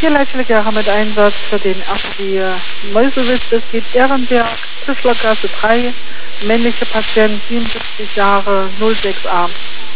Hier Leitstelle mit Einsatz für den die Mäusewitz. Es geht Ehrenberg, Tischlergasse 3, männliche Patient, 77 Jahre, 06a.